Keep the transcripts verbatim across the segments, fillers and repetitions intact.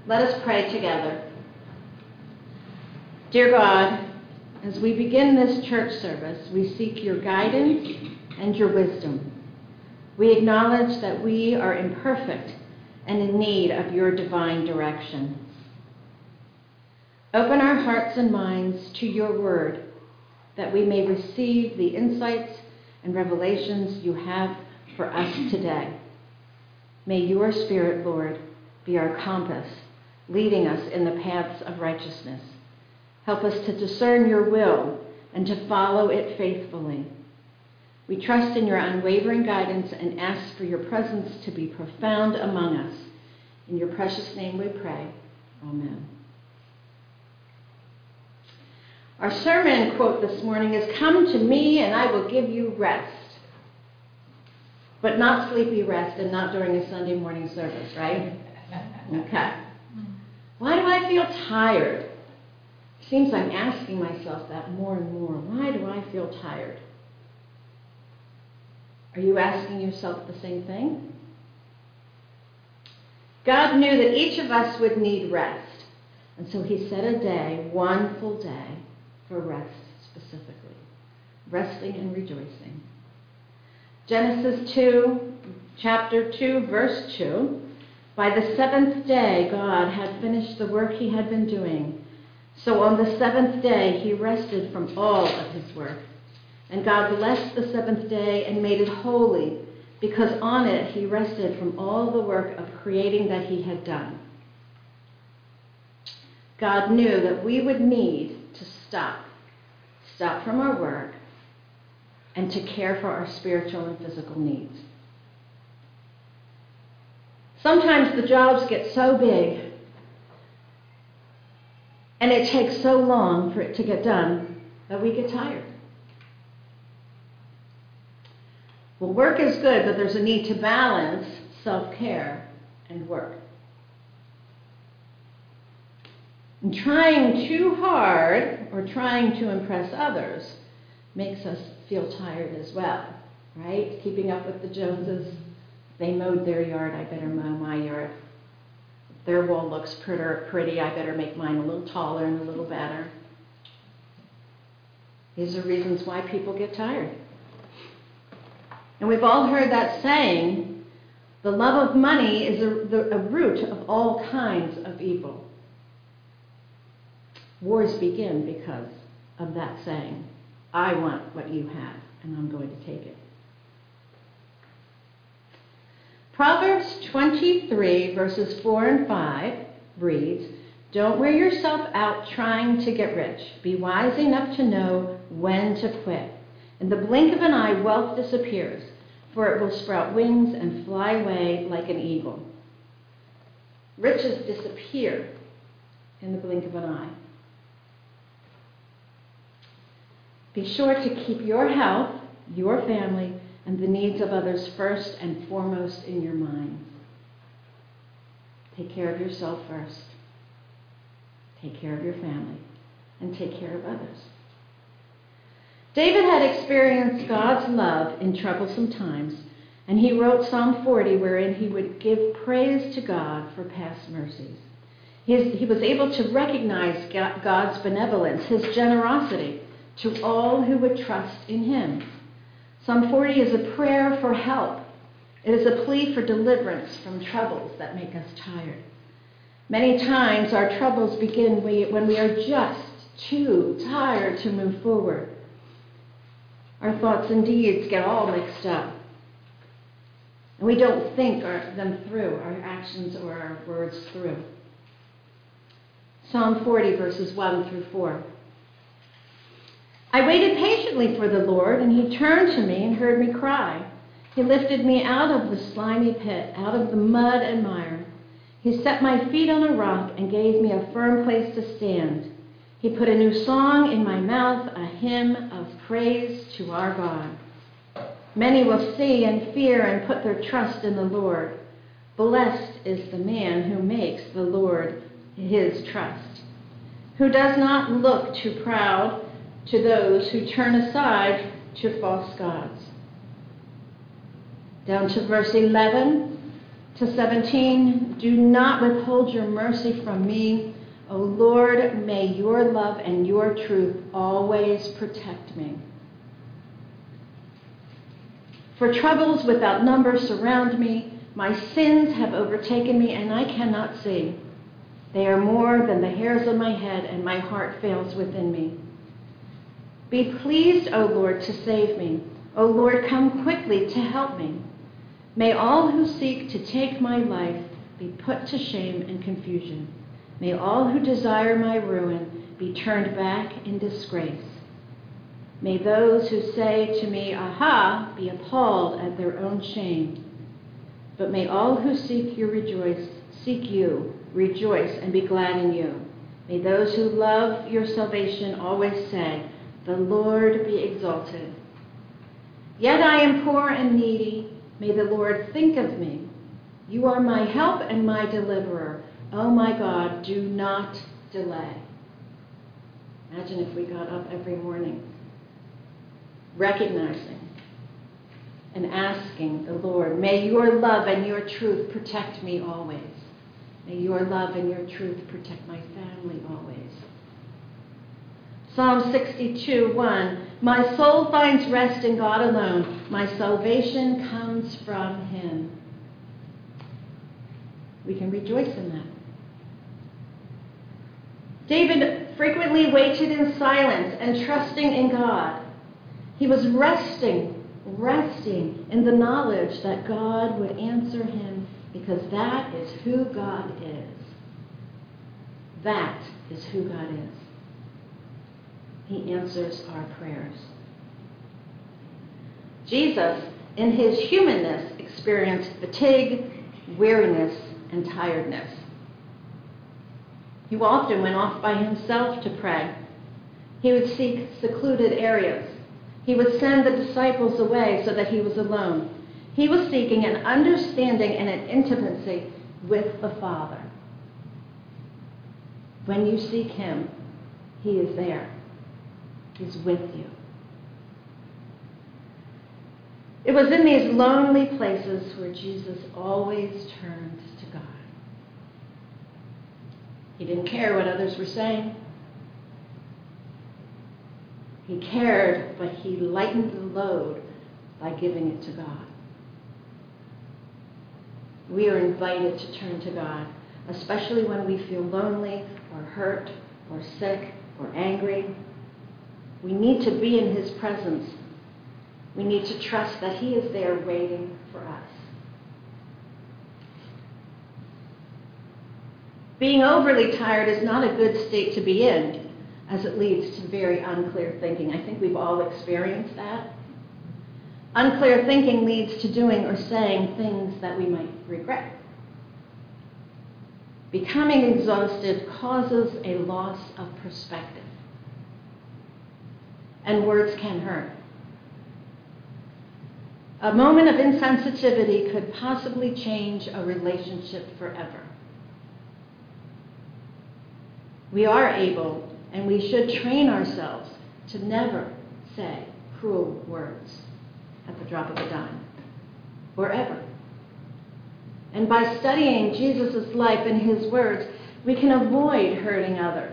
Let us pray together. Dear God, as we begin this church service, we seek your guidance and your wisdom. We acknowledge that we are imperfect and in need of your divine direction. Open our hearts and minds to your word, that we may receive the insights and revelations you have for us today. May your Spirit, Lord, be our compass, leading us in the paths of righteousness. Help us to discern your will and to follow it faithfully. We trust in your unwavering guidance and ask for your presence to be profound among us. In your precious name we pray. Amen. Our sermon quote this morning is, "Come to me and I will give you rest." But not sleepy rest and not during a Sunday morning service, right? Okay. Why do I feel tired? It seems I'm asking myself that more and more. Why do I feel tired? Are you asking yourself the same thing? God knew that each of us would need rest, and so he set a day, one full day, for rest specifically, resting and rejoicing. Genesis two, chapter two, verse two, by the seventh day God had finished the work he had been doing. So on the seventh day he rested from all of his work. And God blessed the seventh day and made it holy, because on it he rested from all the work of creating that he had done. God knew that we would need to stop, stop from our work, and to care for our spiritual and physical needs. Sometimes the jobs get so big, and it takes so long for it to get done that we get tired. Well, work is good, but there's a need to balance self-care and work. And trying too hard or trying to impress others makes us feel tired as well, right? Keeping up with the Joneses. They mowed their yard, I better mow my yard. If their wall looks pretty, I better make mine a little taller and a little better. These are reasons why people get tired. And we've all heard that saying, the love of money is a, the, a root of all kinds of evil. Wars begin because of that saying. I want what you have, and I'm going to take it. Proverbs twenty-three, verses four and five reads, "Don't wear yourself out trying to get rich. Be wise enough to know when to quit. In the blink of an eye, wealth disappears, for it will sprout wings and fly away like an eagle." Riches disappear in the blink of an eye. Be sure to keep your health, your family, and the needs of others first and foremost in your mind. Take care of yourself first. Take care of your family, and take care of others. David had experienced God's love in troublesome times, and he wrote Psalm forty, wherein he would give praise to God for past mercies. He, is, he was able to recognize God's benevolence, his generosity to all who would trust in him. Psalm forty is a prayer for help. It is a plea for deliverance from troubles that make us tired. Many times our troubles begin when we are just too tired to move forward. Our thoughts and deeds get all mixed up. And we don't think our, them through, our actions or our words through. Psalm forty, verses one through four. "I waited patiently for the Lord, and he turned to me and heard me cry. He lifted me out of the slimy pit, out of the mud and mire. He set my feet on a rock and gave me a firm place to stand. He put a new song in my mouth, a hymn of praise to our God. Many will see and fear and put their trust in the Lord. Blessed is the man who makes the Lord his trust, who does not look too proud to those who turn aside to false gods." Down to verse eleven. to seventeen, do not withhold your mercy from me. O Lord, may your love and your truth always protect me. For troubles without number surround me. My sins have overtaken me, and I cannot see. They are more than the hairs on my head, and my heart fails within me. Be pleased, O Lord, to save me. O Lord, come quickly to help me. May all who seek to take my life be put to shame and confusion. May all who desire my ruin be turned back in disgrace. May those who say to me, aha, be appalled at their own shame. But may all who seek you rejoice, seek you, rejoice and be glad in you. May those who love your salvation always say, the Lord be exalted. Yet I am poor and needy. May the Lord think of me. You are my help and my deliverer. Oh my God, do not delay. Imagine if we got up every morning recognizing and asking the Lord, may your love and your truth protect me always. May your love and your truth protect my family always. Psalm sixty-two, one, my soul finds rest in God alone. My salvation comes from him. We can rejoice in that. David frequently waited in silence and trusting in God. He was resting, resting in the knowledge that God would answer him because that is who God is. That is who God is. He answers our prayers. Jesus, in his humanness, experienced fatigue, weariness, and tiredness. He often went off by himself to pray. He would seek secluded areas. He would send the disciples away so that he was alone. He was seeking an understanding and an intimacy with the Father. When you seek him, he is there. He's with you. It was in these lonely places where Jesus always turned to God. He didn't care what others were saying. He cared, but he lightened the load by giving it to God. We are invited to turn to God, especially when we feel lonely or hurt or sick or angry. We need to be in his presence. We need to trust that he is there waiting for us. Being overly tired is not a good state to be in, as it leads to very unclear thinking. I think we've all experienced that. Unclear thinking leads to doing or saying things that we might regret. Becoming exhausted causes a loss of perspective. And words can hurt. A moment of insensitivity could possibly change a relationship forever. We are able, and we should train ourselves to never say cruel words at the drop of a dime, or ever. And by studying Jesus' life and his words, we can avoid hurting others.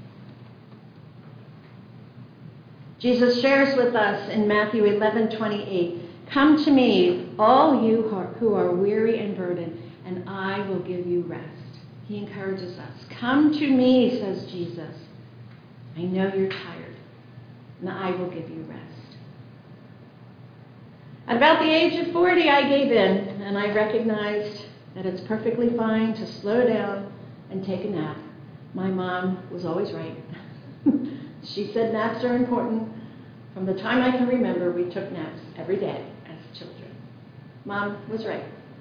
Jesus shares with us in Matthew eleven twenty-eight, come to me, all you who are weary and burdened, and I will give you rest. He encourages us. Come to me, says Jesus. I know you're tired, and I will give you rest. At about the age of forty, I gave in, and I recognized that it's perfectly fine to slow down and take a nap. My mom was always right. She said naps are important. From the time I can remember, we took naps every day as children. Mom was right.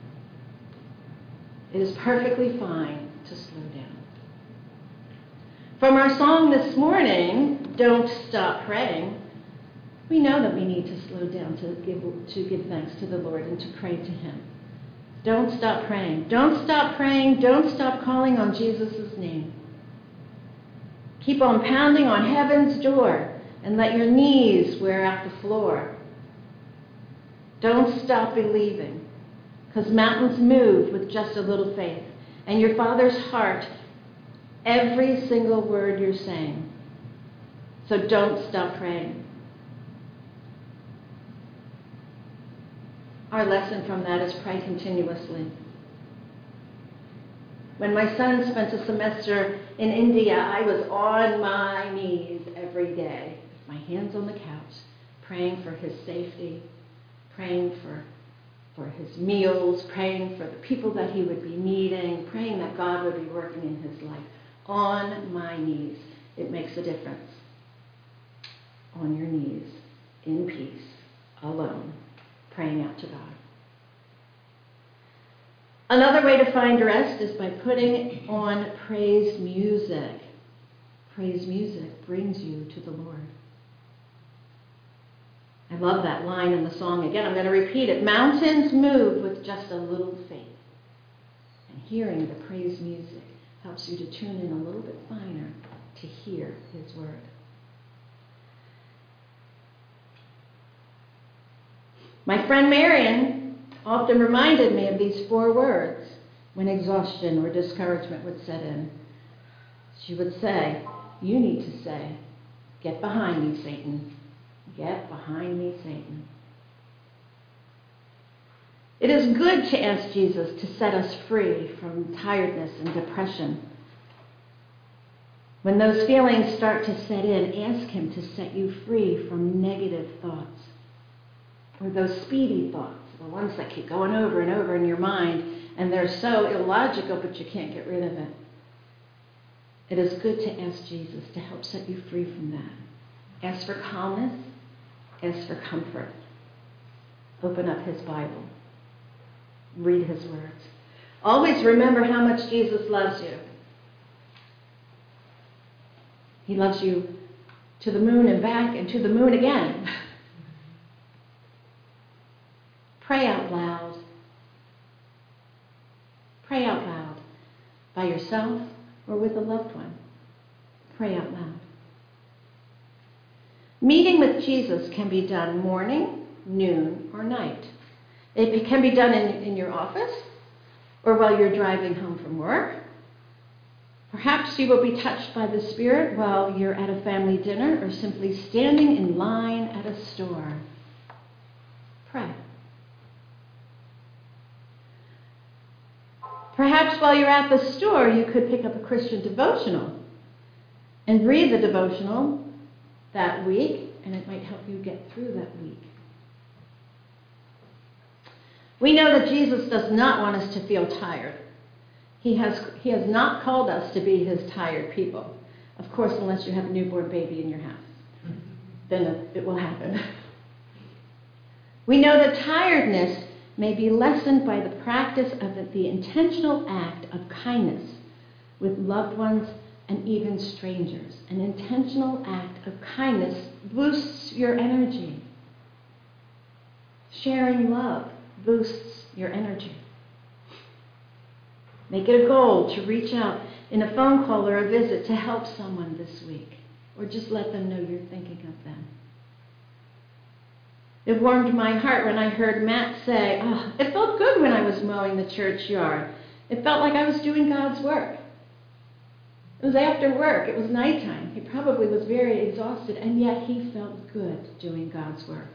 It is perfectly fine to slow down. From our song this morning, Don't Stop Praying, we know that we need to slow down to give, to give thanks to the Lord and to pray to him. Don't stop praying. Don't stop praying. Don't stop calling on Jesus' name. Keep on pounding on heaven's door and let your knees wear out the floor. Don't stop believing, because mountains move with just a little faith. And your Father's heart, every single word you're saying. So don't stop praying. Our lesson from that is pray continuously. When my son spent a semester in India, I was on my knees every day, with my hands on the couch, praying for his safety, praying for, for his meals, praying for the people that he would be meeting, praying that God would be working in his life. On my knees. It makes a difference. On your knees, in peace, alone, praying out to God. Another way to find rest is by putting on praise music. Praise music brings you to the Lord. I love that line in the song. Again, I'm going to repeat it. Mountains move with just a little faith. And hearing the praise music helps you to tune in a little bit finer to hear his word. My friend Marion often reminded me of these four words when exhaustion or discouragement would set in. She would say, you need to say, get behind me, Satan. Get behind me, Satan. It is good to ask Jesus to set us free from tiredness and depression. When those feelings start to set in, ask him to set you free from negative thoughts or those speedy thoughts, the ones that keep going over and over in your mind, and they're so illogical, but you can't get rid of it. It is good to ask Jesus to help set you free from that. Ask for calmness. Ask for comfort. Open up his Bible. Read his words. Always remember how much Jesus loves you. He loves you to the moon and back and to the moon again. Pray out loud. Pray out loud by yourself or with a loved one. Pray out loud. Meeting with Jesus can be done morning, noon, or night. It can be done in, in your office or while you're driving home from work. Perhaps you will be touched by the Spirit while you're at a family dinner or simply standing in line at a store. Pray. Perhaps while you're at the store, you could pick up a Christian devotional and read the devotional that week, and it might help you get through that week. We know that Jesus does not want us to feel tired. He has, he has not called us to be his tired people. Of course, unless you have a newborn baby in your house. Then it, it will happen. We know that tiredness may be lessened by the practice of the, the intentional act of kindness with loved ones and even strangers. An intentional act of kindness boosts your energy. Sharing love boosts your energy. Make it a goal to reach out in a phone call or a visit to help someone this week, or just let them know you're thinking of them. It warmed my heart when I heard Matt say, oh, it felt good when I was mowing the churchyard. It felt like I was doing God's work. It was after work. It was nighttime. He probably was very exhausted, and yet he felt good doing God's work.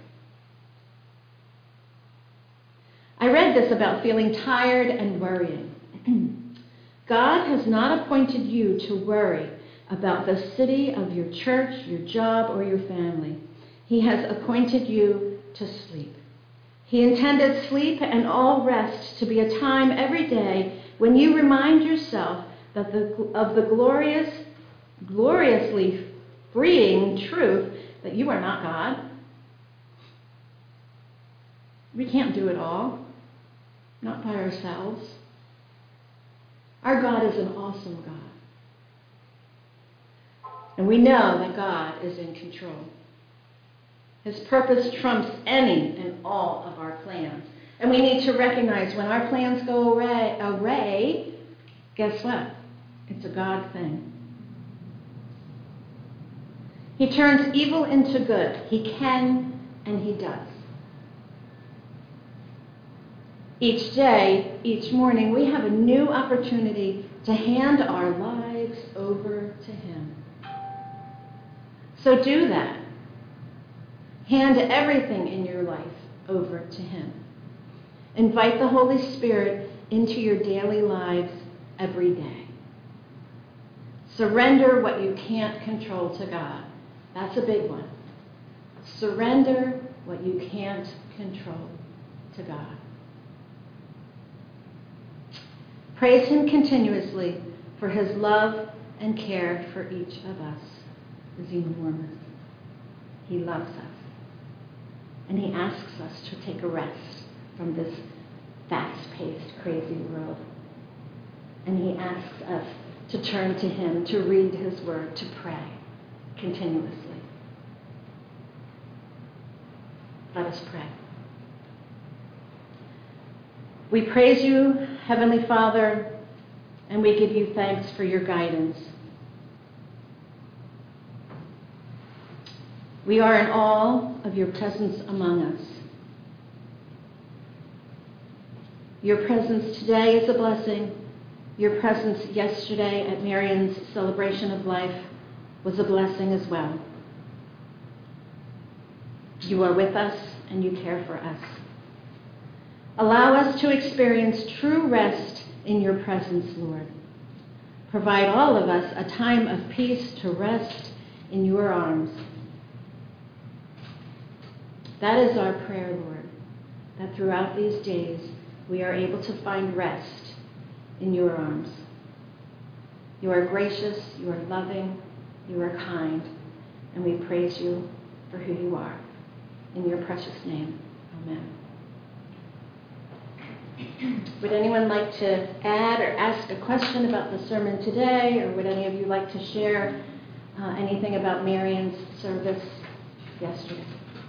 I read this about feeling tired and worrying. God has not appointed you to worry about the city of your church, your job, or your family. He has appointed you to sleep. He intended sleep and all rest to be a time every day when you remind yourself that the, of the glorious, gloriously freeing truth that you are not God. We can't do it all, not by ourselves. Our God is an awesome God. And we know that God is in control. His purpose trumps any and all of our plans. And we need to recognize when our plans go away, away, guess what? It's a God thing. He turns evil into good. He can and he does. Each day, each morning, we have a new opportunity to hand our lives over to Him. So do that. Hand everything in your life over to Him. Invite the Holy Spirit into your daily lives every day. Surrender what you can't control to God. That's a big one. Surrender what you can't control to God. Praise Him continuously for His love and care for each of us. Is enormous. He loves us. And He asks us to take a rest from this fast-paced, crazy world. And He asks us to turn to Him, to read His Word, to pray continuously. Let us pray. We praise you, Heavenly Father, and we give you thanks for your guidance. We are in awe of your presence among us. Your presence today is a blessing. Your presence yesterday at Marion's celebration of life was a blessing as well. You are with us and you care for us. Allow us to experience true rest in your presence, Lord. Provide all of us a time of peace to rest in your arms. That is our prayer, Lord, that throughout these days we are able to find rest in your arms. You are gracious, you are loving, you are kind, and we praise you for who you are. In your precious name, amen. Would anyone like to add or ask a question about the sermon today, or would any of you like to share uh, anything about Marion's service yesterday?